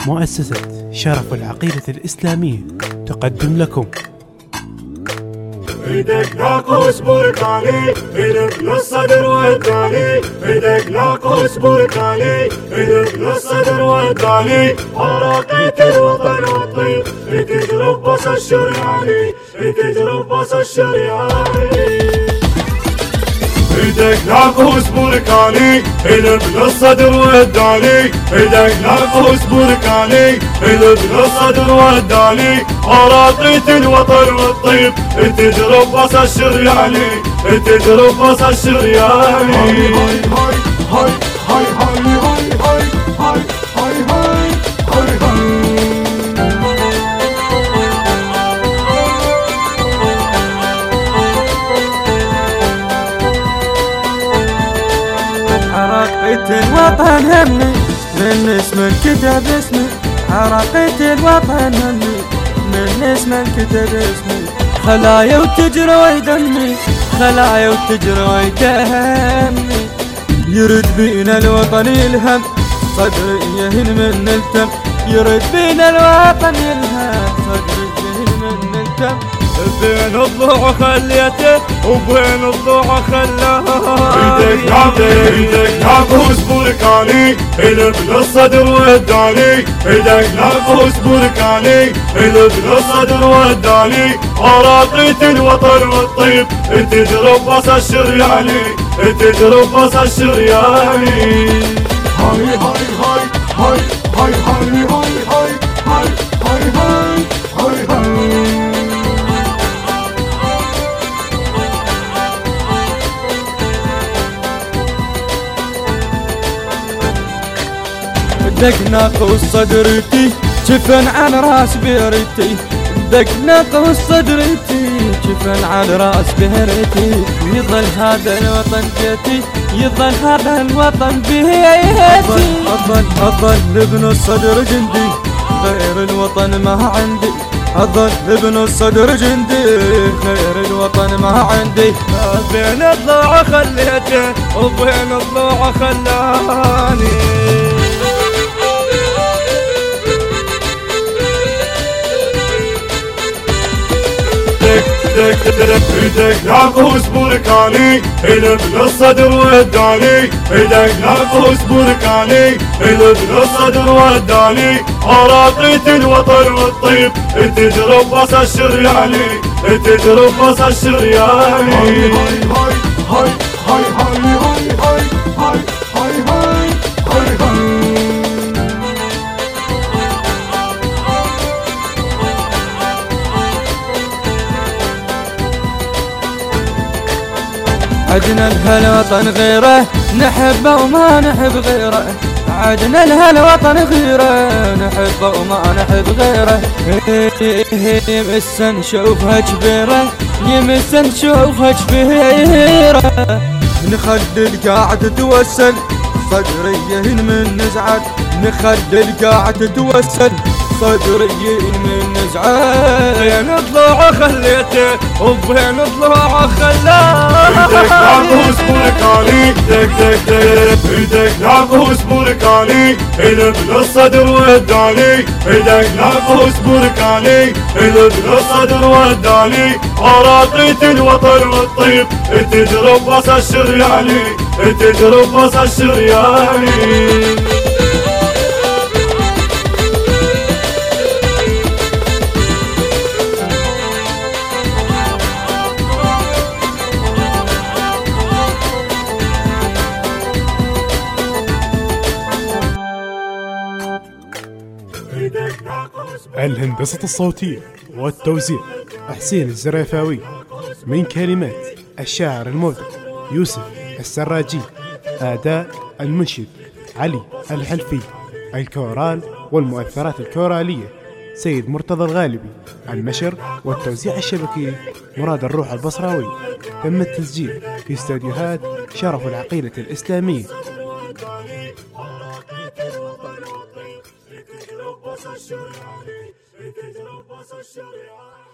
مؤسسة شرف العقيدة الإسلامية تقدم لكم ايدك ناقوس بركاني ايدك للصدر والداني ايدك ناقوس بركاني ايدك للصدر والداني عراقية الوطن والطيب تجرب بص الشرياني تجرب بص الشرياني ايدك ناقوس بركاني ايدك للصدر والداني ايدك ناقوس بركاني ايدك للصدر والداني عراقية الوطن والطيب تجرب بص الشرياني تجرب بص الشرياني هاي هاي هاي هاي هاي هاي هاي هاي هاي هاي هاي عراقية الوطن همي من اسم الكتاب اسمي عراقية الوطن همي من اسم الكتاب اسمي خلايا وتجرى ويدمي خلايا وتجرى ويدمي يرد بينا الوطن يلهم صدري يهن من التم يرد بينا الوطن يلهم صدري يهن من التم بين الضوع خليته وبين الضوع خلاه ايدك ناقوس بركاني ايدك للصدر والداني ايدك ناقوس بركاني ايدك للصدر والداني عراقية الوطن والطيب تجرب بص الشرياني تجرب بص الشرياني هاي هاي هاي هاي هاي هاي هاي هاي هاي هاي هاي هاي دق ناقوس صدرتي جفن عن راس بيرتي دق ناقوس صدرتي جفن عن راس بيرتي يظل هذا الوطن بيتي يظل هذا الوطن بيتي أظل ابن الصدر جندي غير الوطن ما عندي أظل ابن الصدر جندي غير الوطن ما عندي بين الضلوع خليته وبين الضلوع خلاني ايدك ناقوس بركاني ايدك للصدر والداني ايدك ناقوس بركاني ايدك للصدر والداني عراقية الوطن والطيب تجرب بص الشرياني تجرب بص الشرياني هاي هاي هاي هاي هاي هاي هاي هاي هاي هاي هاي هاي عدنا لهالوطن غيره نحبه وما نحب غيره عدنا لهالوطن غيره نحبه وما نحب غيره يمسا نشوفها كبيرة يمسا نشوفها كبيرة نخلي القاعد توسل صدري يهن من نزعل نخلي القاعد توسل صدري من نزعل بين الضلوع خليته وبين الضلوع خلاه ايدك ناقوس بركاني ايدك ناقوس بركاني ايدك للصدر والداني ايدك ناقوس بركاني ايدك للصدر والداني عراقية الوطن والطيب تجرب بص الشرياني تجرب بص الشرياني الهندسة الصوتية والتوزيع حسين الزريفاوي، من كلمات الشاعر المبدع يوسف السراجي، أداء المنشد علي الحلفي، الكورال والمؤثرات الكورالية سيد مرتضى الغالبي، النشر والتوزيع الشبكي مراد الروح البصراوي. تم التسجيل في استوديوهات شرف العقيدة الإسلامية. تجرب بص الشرياني تجرب بص الشرياني